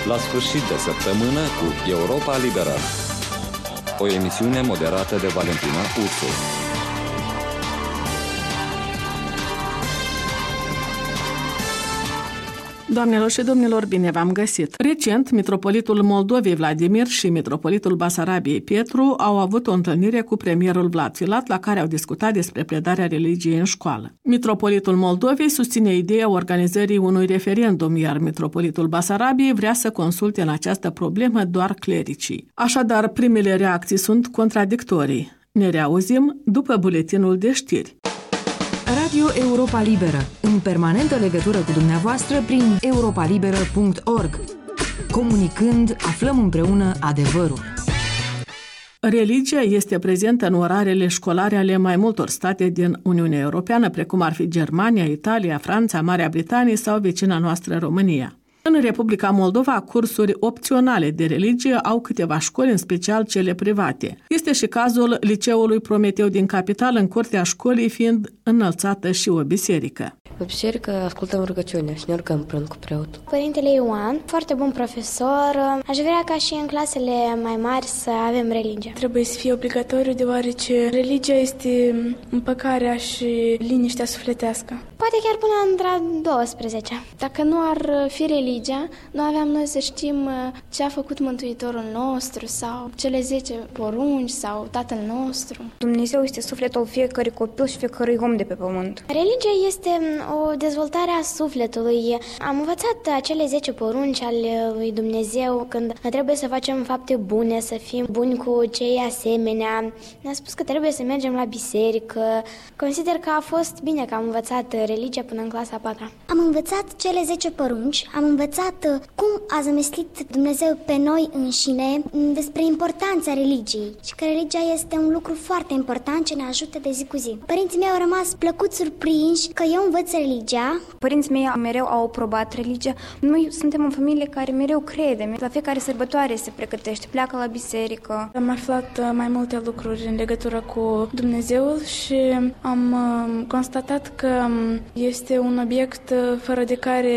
La sfârșit de săptămână cu Europa Liberă. O emisiune moderată de Valentina Ursu. Doamnelor și domnilor, bine v-am găsit! Recent, mitropolitul Moldovei Vladimir și mitropolitul Basarabiei Petru au avut o întâlnire cu premierul Vlad Filat, la care au discutat despre predarea religiei în școală. Mitropolitul Moldovei susține ideea organizării unui referendum, iar mitropolitul Basarabiei vrea să consulte în această problemă doar clericii. Așadar, primele reacții sunt contradictorii. Ne reauzim după buletinul de știri. Radio Europa Liberă, în permanentă legătură cu dumneavoastră prin europalibera.org. Comunicând, aflăm împreună adevărul. Religia este prezentă în orarele școlare ale mai multor state din Uniunea Europeană, precum ar fi Germania, Italia, Franța, Marea Britanie sau vecina noastră România. În Republica Moldova, cursuri opționale de religie au câteva școli, în special cele private. Este și cazul Liceului Prometeu din capitală, în curtea școlii fiind înălțată și o biserică. La biserică ascultăm rugăciunea și ne rugăm împreună cu preotul. Părintele Ioan, foarte bun profesor. Aș vrea ca și în clasele mai mari să avem religie. Trebuie să fie obligatoriu, deoarece religia este împăcarea și liniștea sufletească. Poate chiar până între 12. Dacă nu ar fi religia, nu aveam noi să știm ce a făcut Mântuitorul nostru sau cele 10 porunci sau Tatăl nostru. Dumnezeu este sufletul fiecărui copil și fiecărui om de pe pământ. Religia este o dezvoltare a sufletului. Am învățat acele 10 porunci ale lui Dumnezeu când trebuie să facem fapte bune, să fim buni cu cei asemenea. Ne-a spus că trebuie să mergem la biserică. Consider că a fost bine că am învățat religia până în clasa 4. Am învățat cele 10 porunci, am învățat cum a zămislit Dumnezeu pe noi înșine despre importanța religiei și că religia este un lucru foarte important ce ne ajută de zi cu zi. Părinții mei au rămas plăcut surprinși că eu învăț religia. Părinții mei mereu au aprobat religia. Noi suntem o familie care mereu crede. La fiecare sărbătoare se pregătește, pleacă la biserică. Am aflat mai multe lucruri în legătură cu Dumnezeul și am constatat că este un obiect fără de care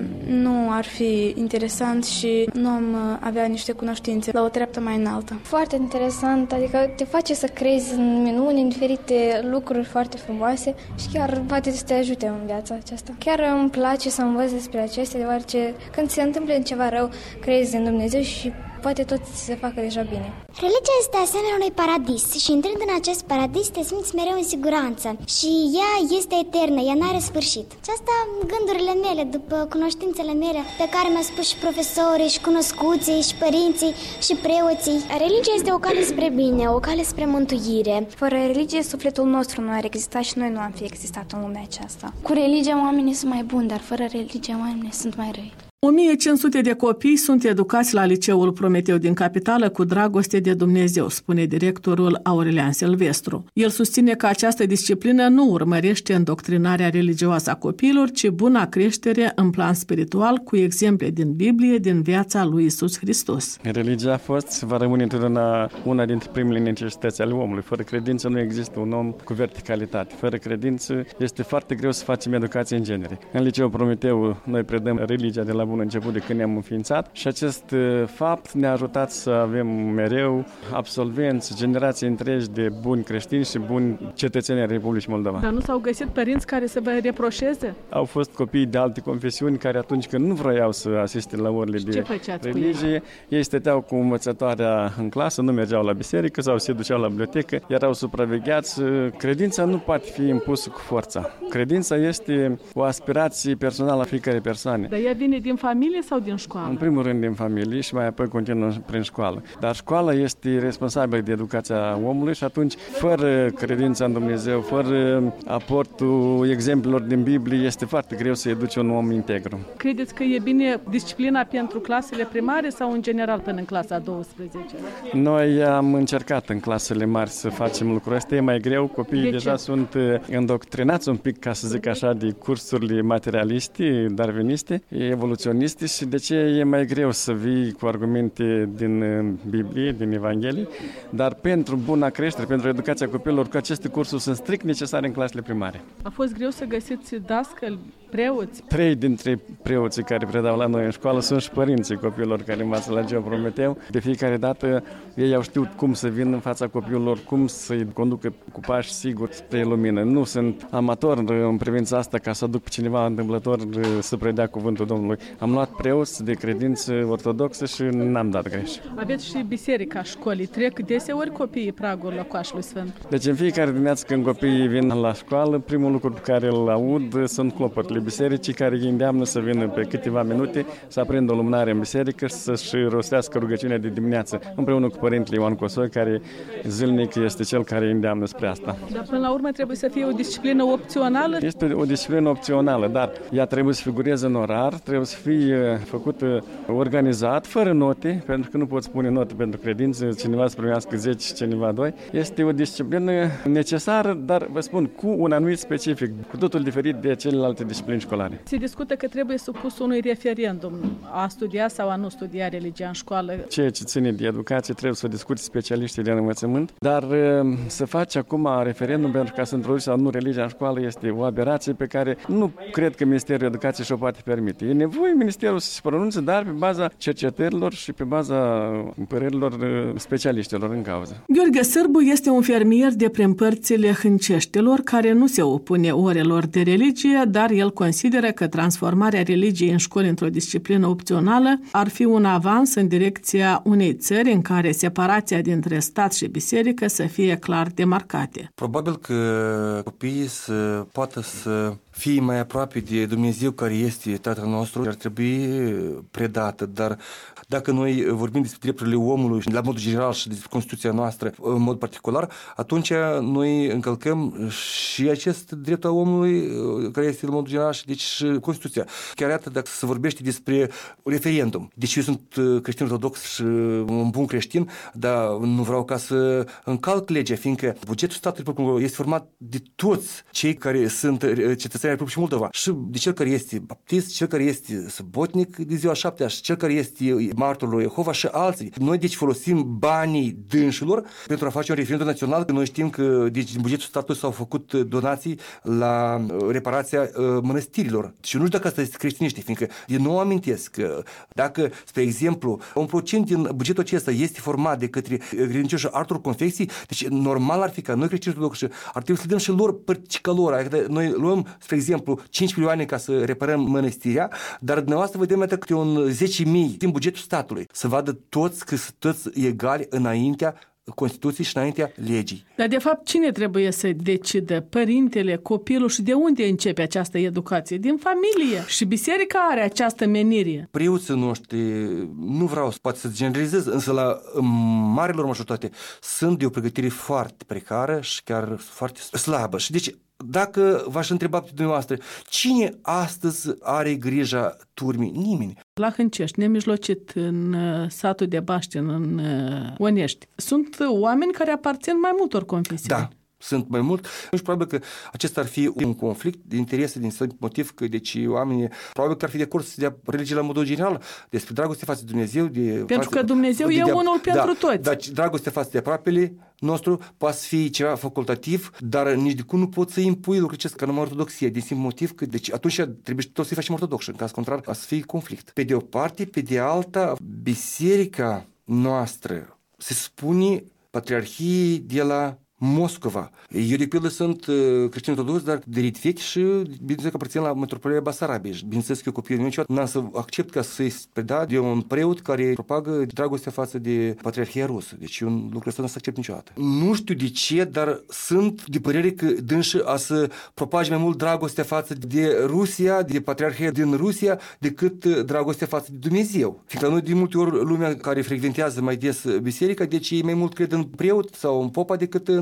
nu ar fi interesant și nu am avea niște cunoștințe la o treaptă mai înaltă. Foarte interesant, adică te face să crezi în minuni, în diferite lucruri foarte frumoase și chiar poate să te ajute în viața aceasta. Chiar îmi place să învăț despre acestea, deoarece când se întâmplă ceva rău, crezi în Dumnezeu și poate tot se facă deja bine. Religia este asemenea unui paradis și intrând în acest paradis te simți mereu în siguranță și ea este eternă, ea n-are sfârșit. Și asta gândurile mele, după cunoștințele mele pe care mi-au spus și profesorii și cunoscuții și părinții și preoții. Religia este o cale spre bine, o cale spre mântuire. Fără religie, sufletul nostru nu ar exista și noi nu am fi existat în lumea aceasta. Cu religia oamenii sunt mai buni, dar fără religia oamenii sunt mai răi. 1500 de copii sunt educați la Liceul Prometeu din capitală cu dragoste de Dumnezeu, spune directorul Aurelian Silvestru. El susține că această disciplină nu urmărește îndoctrinarea religioasă a copiilor, ci buna creștere în plan spiritual cu exemple din Biblie, din viața lui Iisus Hristos. Religia a fost și va rămâne întotdeauna una dintre primele necesități ale omului. Fără credință nu există un om cu verticalitate. Fără credință este foarte greu să facem educație în genere. În Liceul Prometeu noi predăm religia de la bun început de când ne-am înființat și acest fapt ne-a ajutat să avem mereu absolvenți, generații întregi de buni creștini și buni cetățeni ai Republicii Moldova. Dar nu s-au găsit părinți care să vă reproșeze? Au fost copii de alte confesiuni care atunci când nu vroiau să asiste la orele de religie, ei stăteau cu învățătoarea în clasă, nu mergeau la biserică sau se duceau la bibliotecă, erau supravegheați. Credința nu poate fi impusă cu forța. Credința este o aspirație personală a fiecare persoane. Dar ea vine din familie sau din școală? În primul rând din familie și mai apoi continuă prin școală. Dar școala este responsabilă de educația omului și atunci, fără credința în Dumnezeu, fără aportul exemplelor din Biblie, este foarte greu să educe un om integru. Credeți că e bine disciplina pentru clasele primare sau în general până în clasa 12? Noi am încercat în clasele mari să facem lucrul ăsta. E mai greu, copiii deja sunt îndoctrinați un pic, ca să zic așa, de cursurile materialiste, darwiniste, evoluționiste creaționiste și de ce e mai greu să vii cu argumente din Biblie, din Evanghelie, dar pentru buna creștere, pentru educația copiilor, că aceste cursuri sunt strict necesare în clasele primare. A fost greu să găsiți dascăli, preoți? 3 dintre preoții care predau la noi în școală sunt și părinții copiilor care învață la Geoprometeu. De fiecare dată ei au știut cum să vină în fața copiilor, cum să-i conducă cu pași siguri spre lumină. Nu sunt amator în privința asta ca să aduc pe cineva întâmplător să predea cuvântul Domnului. Am luat preoți de credință ortodoxă și n-am dat greș. Aveți și biserica școlii. Trec deseori copiii pragul locașului Sfânt. Deci în fiecare dimineață când copiii vin la școală, primul lucru pe care îl aud sunt clopotele bisericii care îi îndeamnă să vină pe câteva minute, să aprindă o lumânare în biserică și să-și rostească rugăciunea de dimineață împreună cu părintele Ioan Cosoi, care zilnic este cel care îi îndeamnă spre asta. Dar până la urmă trebuie să fie o disciplină opțională? Este o disciplină opțională, dar ea trebuie să figureze în orar, trebuie să fie făcută organizat, fără note, pentru că nu poți pune note pentru credință, cineva să primească 10, cineva 2. Este o disciplină necesară, dar vă spun, cu un anumit specific, cu totul diferit de celelalte discipline școlare. Se discută că trebuie supus unui referendum, a studia sau a nu studia religia în școală. Ceea ce ține de educație trebuie să discute specialiștii de învățământ, dar să faci acum referendum pentru ca să introduci sau nu religia în școală este o aberație pe care nu cred că Ministerul Educației și-o poate permite. E nevoie Ministerul să se pronunțe, dar pe baza cercetărilor și pe baza părerilor specialiștilor în cauză. Gheorghe Sârbu este un fermier de prin părțile hânceștilor care nu se opune orelor de religie, dar el consideră că transformarea religiei în școli într-o disciplină opțională ar fi un avans în direcția unei țări în care separația dintre stat și biserică să fie clar demarcate. Probabil că copiii să poată să fie mai aproape de Dumnezeu care este Tatăl nostru, ar trebui predată, dar dacă noi vorbim despre drepturile omului la modul general și despre Constituția noastră în mod particular, atunci noi încălcăm și acest drept al omului care este în modul general și deci și Constituția. Chiar iată, dacă se vorbește despre referendum, deci eu sunt creștin ortodox și un bun creștin, dar nu vreau ca să încalc legea, fiindcă bugetul statului este format de toți cei care sunt cetățeni Republicii Moldova. Și de cel care este baptist, cel care este săbotnic de ziua 7-a și cel care este martorul lui Jehova și alții. Noi deci folosim banii dânșilor pentru a face un referendum național. Noi știm că deci, din bugetul statului s-au făcut donații la reparația mănăstirilor. Și nu știu dacă asta este creștinește, fiindcă din nou amintesc că dacă, spre exemplu, un procent din bugetul acesta este format de către credincioși altor confesii, deci normal ar fi ca noi creștini ortodoxi ar trebui să dăm și lor părțica lor. Adică noi luăm, spre exemplu, 5 milioane ca să reparăm mănăstirea, dar dumneavoastră vedem atât câte un 10.000 din bugetul statului. Să vadă toți că sunt toți egali înaintea Constituției și înaintea legii. Dar de fapt cine trebuie să decidă? Părintele, copilul și de unde începe această educație? Din familie. Și biserica are această menire. Preoții noștri, nu vreau poate să generalizez, însă la marilor majoritate sunt de o pregătire foarte precară și chiar foarte slabă. Și deci dacă v-aș întreba pe dumneavoastră, cine astăzi are grija turmii? Nimeni. La Hâncești, nemijlocit, în satul de Baștin, în Onești, sunt oameni care aparțin mai multor confesiuni. Da. Sunt mai mult. Și probabil că acesta ar fi un conflict de interese din motiv că deci oamenii probabil că ar fi de acord să dea religie la modul general despre dragoste față de Dumnezeu. Pentru că Dumnezeu e unul pentru toți. Dar dragoste față de aproapele nostru poate să fie ceva facultativ, dar nici de cum nu poți să impui lucrul acesta ca numai ortodoxie, din simplu motiv că deci atunci trebuie toți să facem ortodoxi, în caz contrar să fie conflict. Pe de o parte, pe de alta, biserica noastră se spune Patriarhiei de la Moscova. Eu, de pildă, sunt creștin ortodox, dar de rit vechi și, bineînțeles, că aparțin la metropolia Basarabiei. Bineînțeles că eu copiii meu niciodată n-am să accept ca să-i preda de un preot care propagă dragostea față de Patriarhia Rusă. Deci un lucru ăsta nu să accept niciodată. Nu știu de ce, dar sunt de părere că dânșii a să propage mai mult dragostea față de Rusia, de Patriarhia din Rusia, decât dragostea față de Dumnezeu. Fiindcă noi, de multe ori, lumea care frecventează mai des biserica, deci ei mai mult cred în preot sau în popa decât în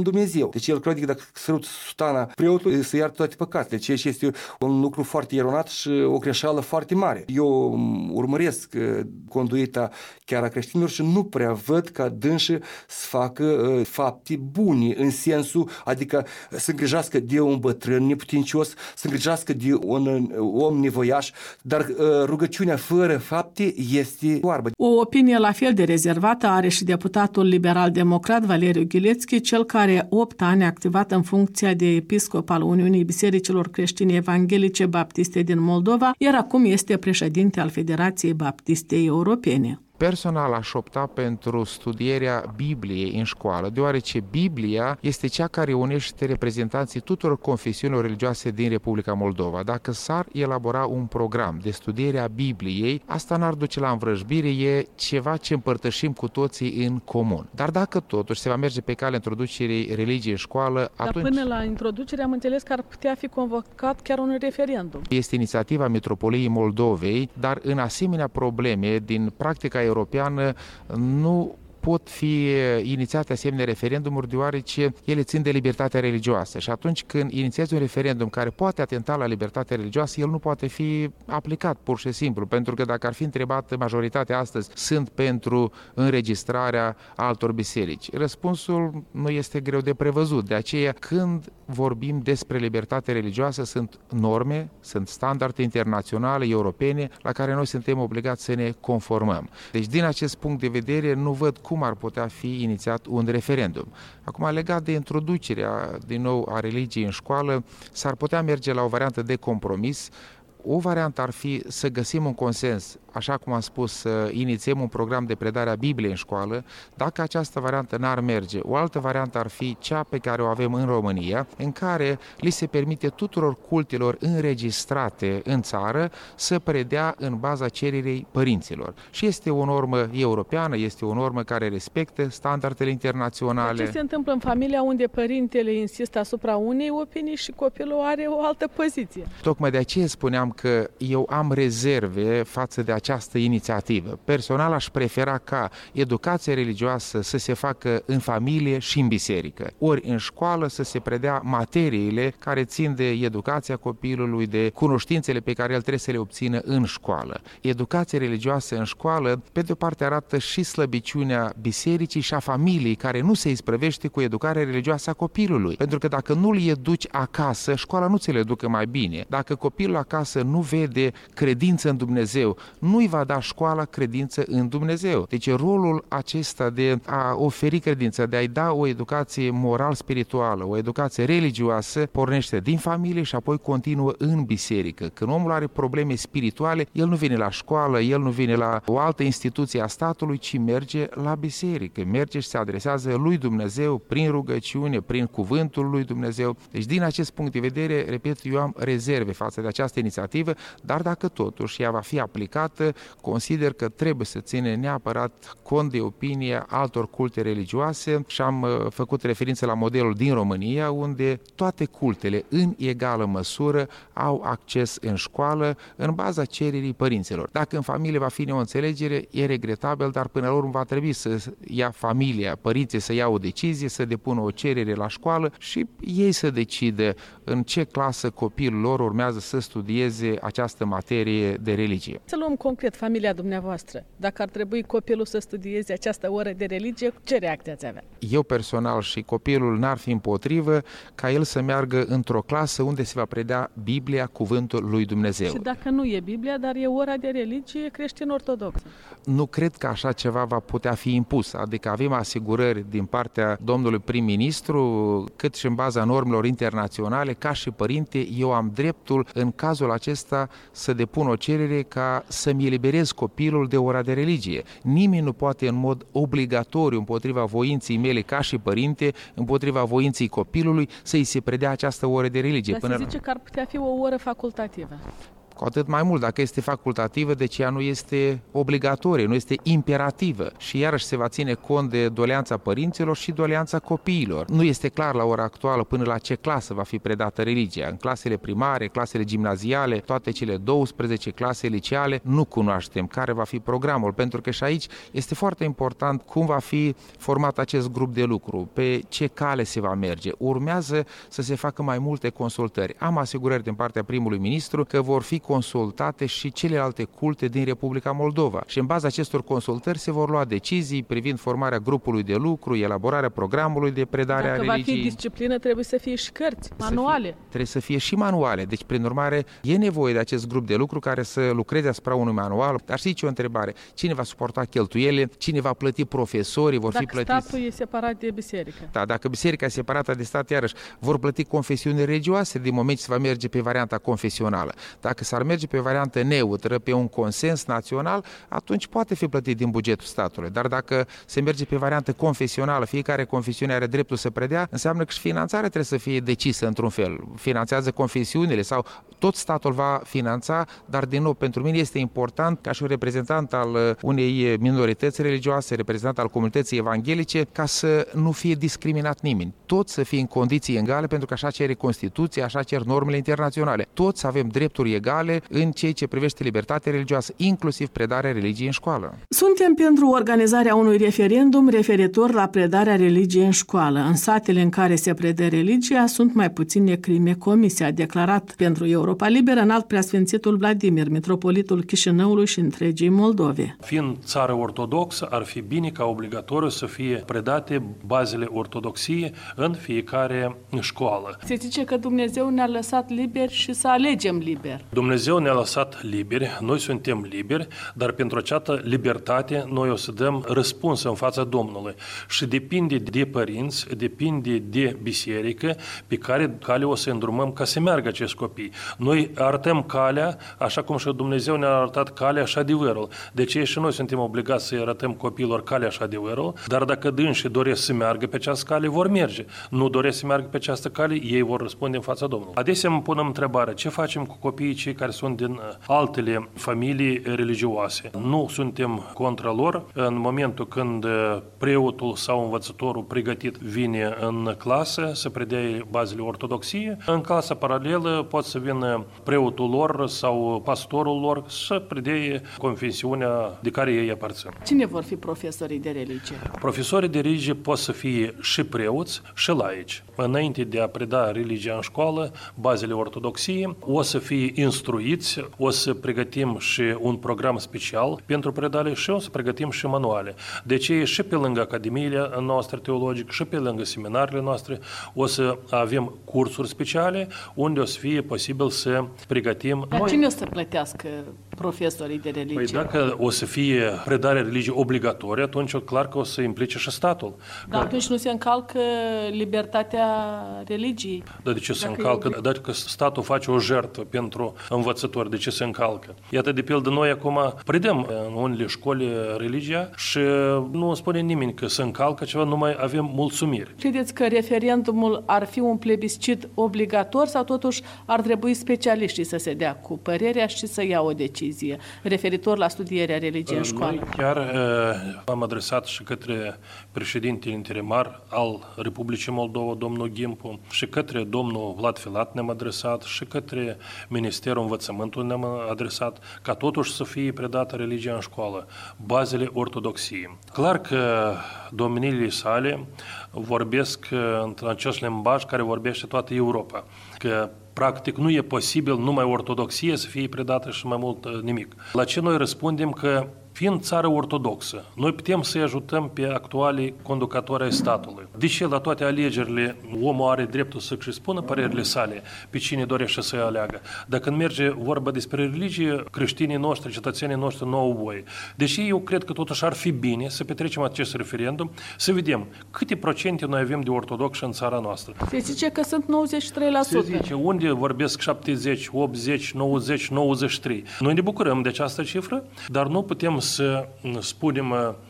Dumnezeu. Deci el crede că dacă sărut sutana preotului, să iartă toate păcatele, ceea ce este un lucru foarte eronat și o greșeală foarte mare. Eu urmăresc conduita chiar a creștinilor și nu prea văd ca dânsii să facă fapte bune în sensul, adică să îngrijească de un bătrân neputincios, să îngrijească de un om nevoiaș, dar rugăciunea fără fapte este oarbă. O opinie la fel de rezervată are și deputatul liberal-democrat Valeriu Ghilețchi, cel care 8 ani a activat în funcția de episcop al Uniunii Bisericilor Creștine Evanghelice Baptiste din Moldova, iar acum este președinte al Federației Baptistei Europene. Personal aș opta pentru studierea Bibliei în școală, deoarece Biblia este cea care unește reprezentanții tuturor confesiunilor religioase din Republica Moldova. Dacă s-ar elabora un program de studiere a Bibliei, asta n-ar duce la învrăjbire, e ceva ce împărtășim cu toții în comun. Dar dacă totuși se va merge pe calea introducerii religiei în școală, atunci... Dar până la introducere am înțeles că ar putea fi convocat chiar un referendum. Este inițiativa Metropoliei Moldovei, dar în asemenea probleme din practica europeană nu pot fi inițiate asemenea referendumuri, deoarece ele țin de libertatea religioasă și atunci când inițiezi un referendum care poate atenta la libertatea religioasă, el nu poate fi aplicat pur și simplu, pentru că dacă ar fi întrebat majoritatea astăzi, sunt pentru înregistrarea altor biserici. Răspunsul nu este greu de prevăzut, de aceea când vorbim despre libertate religioasă sunt norme, sunt standarde internaționale, europene, la care noi suntem obligați să ne conformăm. Deci din acest punct de vedere nu văd cum ar putea fi inițiat un referendum. Acum, legat de introducerea din nou a religiei în școală, s-ar putea merge la o variantă de compromis. O variantă ar fi să găsim un consens, așa cum am spus, să inițiem un program de predare a Bibliei în școală. Dacă această variantă n-ar merge, o altă variantă ar fi cea pe care o avem în România, în care li se permite tuturor cultelor înregistrate în țară să predea în baza cererii părinților. Și este o normă europeană, este o normă care respectă standardele internaționale. Ce se întâmplă în familia unde părintele insistă asupra unei opinii și copilul are o altă poziție? Tocmai de aceea spuneam că eu am rezerve față de această inițiativă. Personal aș prefera ca educația religioasă să se facă în familie și în biserică. Ori în școală să se predea materiile care țin de educația copilului, de cunoștințele pe care el trebuie să le obțină în școală. Educația religioasă în școală, pe de o parte, arată și slăbiciunea bisericii și a familiei, care nu se isprăvește cu educarea religioasă a copilului. Pentru că dacă nu-l educi acasă, școala nu ți le educă mai bine. Dacă copilul acasă nu vede credință în Dumnezeu, nu-i va da școala credință în Dumnezeu. Deci rolul acesta de a oferi credință, de a-i da o educație moral-spirituală, o educație religioasă, pornește din familie și apoi continuă în biserică. Când omul are probleme spirituale, el nu vine la școală, el nu vine la o altă instituție a statului, ci merge la biserică, merge și se adresează lui Dumnezeu prin rugăciune, prin cuvântul lui Dumnezeu. Deci din acest punct de vedere, repet, eu am rezerve față de această inițiativă, dar dacă totuși ea va fi aplicată, consider că trebuie să ține neapărat cont de opinia altor culte religioase și am făcut referință la modelul din România, unde toate cultele în egală măsură au acces în școală în baza cererii părinților. Dacă în familie va fi neînțelegere, e regretabil, dar până la urmă va trebui să ia familia, părinții să ia o decizie, să depună o cerere la școală și ei să decidă în ce clasă copilul lor urmează să studieze această materie de religie. Să luăm concret familia dumneavoastră. Dacă ar trebui copilul să studieze această oră de religie, ce reacție ați avea? Eu personal și copilul n-ar fi împotrivă ca el să meargă într-o clasă unde se va predea Biblia, cuvântul lui Dumnezeu. Și dacă nu e Biblia, dar e ora de religie creștin-ortodoxă? Nu cred că așa ceva va putea fi impus. Adică avem asigurări din partea domnului prim-ministru, cât și în baza normelor internaționale, ca și părinte, eu am dreptul în cazul acesta să depun o cerere ca să-mi eliberez copilul de ora de religie. Nimeni nu poate în mod obligatoriu împotriva voinței mele ca și părinte, împotriva voinței copilului, să-i se predea această oră de religie. Dar se zice că ar putea fi o oră facultativă. Cu atât mai mult, dacă este facultativă, deci ea nu este obligatorie, nu este imperativă și iarăși se va ține cont de doleanța părinților și doleanța copiilor. Nu este clar la ora actuală până la ce clasă va fi predată religia. În clasele primare, clasele gimnaziale, toate cele 12 clase liceale, nu cunoaștem care va fi programul, pentru că și aici este foarte important cum va fi format acest grup de lucru, pe ce cale se va merge. Urmează să se facă mai multe consultări. Am asigurări din partea primului ministru că vor fi consultate și celelalte culte din Republica Moldova și în baza acestor consultări se vor lua decizii privind formarea grupului de lucru, elaborarea programului de predare a religiei. Dacă va fi disciplină, trebuie să fie și cărți, manuale. Trebuie să fie și manuale. Deci, prin urmare, e nevoie de acest grup de lucru care să lucreze asupra unui manual. Dar și o întrebare. Cine va suporta cheltuielile? Cine va plăti profesorii? Vor fi plătiți? Dacă statul e separat de biserică. Da, dacă biserica e separată de stat, iarăși, vor plăti confesiuni religioase din moment ce se va merge pe varianta confesională. Dacă s-ar merge pe variantă neutră, pe un consens național, atunci poate fi plătit din bugetul statului. Dar dacă se merge pe variantă confesională, fiecare confesiune are dreptul să predea, înseamnă că și finanțarea trebuie să fie decisă într-un fel. Finanțează confesiunile sau tot statul va finanța, dar din nou pentru mine este important ca și un reprezentant al unei minorități religioase, reprezentant al comunității evanghelice, ca să nu fie discriminat nimeni. Toți să fie în condiții egale, pentru că așa cere Constituția, așa cer normele internaționale. Toți avem drepturi egale în ceea ce privește libertatea religioasă, inclusiv predarea religiei în școală. Suntem pentru organizarea unui referendum referitor la predarea religiei în școală. În satele în care se predă religia sunt mai puține crime comise, a declarat pentru Europa Liberă înalt preasfințitul Vladimir, mitropolitul Chișinăului și întregii Moldove. Fiind țară ortodoxă, ar fi bine ca obligatoriu să fie predate bazele ortodoxiei în fiecare școală. Se zice că Dumnezeu ne-a lăsat liberi și să alegem liber. Dumnezeu ne-a lăsat liberi, noi suntem liberi, dar pentru această libertate noi o să dăm răspuns în fața Domnului. Și depinde de părinți, depinde de biserică pe care cale o să îndrumăm ca să meargă acești copii. Noi arătăm calea, așa cum și Dumnezeu ne-a arătat calea și adevărul. De ce și noi suntem obligați să arătăm copiilor calea și adevărul, dar dacă dânsii doresc să meargă pe această cale, vor merge. Nu doresc să meargă pe această cale, ei vor răspunde în fața Domnului. Adesea îmi punem întrebarea, ce facem cu copiii cei care sunt din altele familii religioase? Nu suntem contra lor. În momentul când preotul sau învățătorul pregătit vine în clasă să predea bazele ortodoxiei, în clasa paralelă pot să vină preotul lor sau pastorul lor să predea confesiunea de care ei aparțin. Cine vor fi profesorii de religie? Profesorii de religie pot să fie și preoți și laici. Înainte de a preda religia în școală, bazele ortodoxiei, o să fie instruiți, o să pregătim și un program special pentru predare și o să pregătim și manuale. Deci și pe lângă academiile noastre teologice și pe lângă seminarele noastre o să avem cursuri speciale unde o să fie posibil să pregătim. Dar cine o să plătească profesorii de religie? Păi dacă o să fie predarea religiei obligatorie, atunci clar că o să implice și statul. Dar atunci nu se încalcă libertatea religiei. Dar de ce se încalcă? Dacă statul face o jertfă pentru învățători, de ce se încalcă? Iată, de pildă, noi acum predăm în unele școli religia și nu spune nimeni că se încalcă ceva, numai avem mulțumiri. Credeți că referendumul ar fi un plebiscit obligator sau totuși ar trebui specialiștii să se dea cu părerea și să ia o decizie referitor la studierea religiei în școală? Noi chiar am adresat și către președintele interimar al Republicii Moldova, domnul Gimpu, și către domnul Vlad Filat ne-am adresat și către Ministerul Învățământului ne-am adresat ca totuși să fie predată religia în școală, bazele ortodoxiei. Clar că domniile sale vorbesc în acest limbaj care vorbește toată Europa, că practic nu e posibil numai ortodoxie să fie predată și mai mult nimic. La ce noi răspundem că fiind țară ortodoxă, noi putem să-i ajutăm pe actualii conducători ai statului. Deși la toate alegerile omul are dreptul să-și spună părerile sale pe cine dorește să-i aleagă. Dar când merge vorba despre religie, creștinii noștri, cetățenii noștri nu au voie. Deși eu cred că totuși ar fi bine să petrecem acest referendum, să vedem câte procente noi avem de ortodoxi în țara noastră. Se zice că sunt 93%. Se zice unde vorbesc 70, 80, 90, 93. Noi ne bucurăm de această cifră, dar nu putem să spunem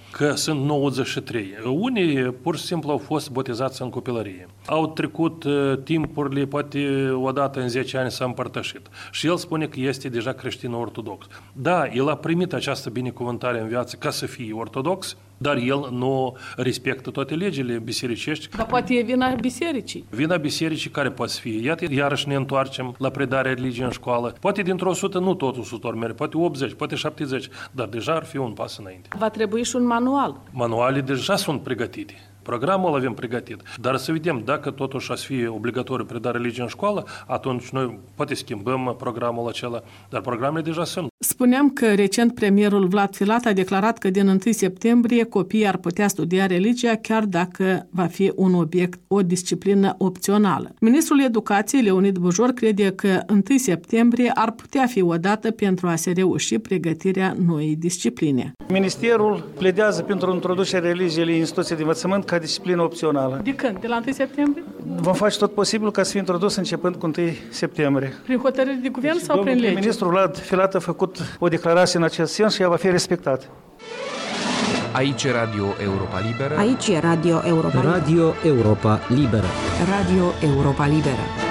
că sunt 93. Unii pur și simplu au fost botezați în copilărie. Au trecut timpurile, poate odată în 10 ani s-a împărtășit. Și el spune că este deja creștin-ortodox. Da, el a primit această binecuvântare în viață ca să fie ortodox, dar el nu respectă toate legile bisericești. Dar poate e vina bisericii. Vina bisericii care poate fi. Iată, iarăși ne întoarcem la predarea religiei în școală. Poate dintr-o 100 nu totul 100 merge, poate 80, poate 70, dar deja ar fi un pas înainte. Va trebui și un manual. Manualele deja sunt pregătite. Programul avem pregătit, dar să vedem dacă totuși a să fie obligatoriu predarea religiei în școală, atunci noi poate schimbăm programul acela, dar programele deja sunt. Spuneam că recent premierul Vlad Filat a declarat că din 1 septembrie copiii ar putea studia religia chiar dacă va fi un obiect, o disciplină opțională. Ministrul Educației, Leonid Bujor, crede că 1 septembrie ar putea fi o dată pentru a se reuși pregătirea noii discipline. Ministerul pledează pentru introducerea religiei în instituții de învățământ ca disciplină opțională. De când? De la 1 septembrie? Vom face tot posibil ca să fie introdus începând cu 1 septembrie. Prin hotărâre de guvern sau prin lege? Ministrul Vlad Filat a făcut o declarație în acest sens și ea va fi respectată. Aici e Radio Europa Liberă. Aici e Radio Europa Liberă. Radio Europa Liberă. Radio Europa Liberă.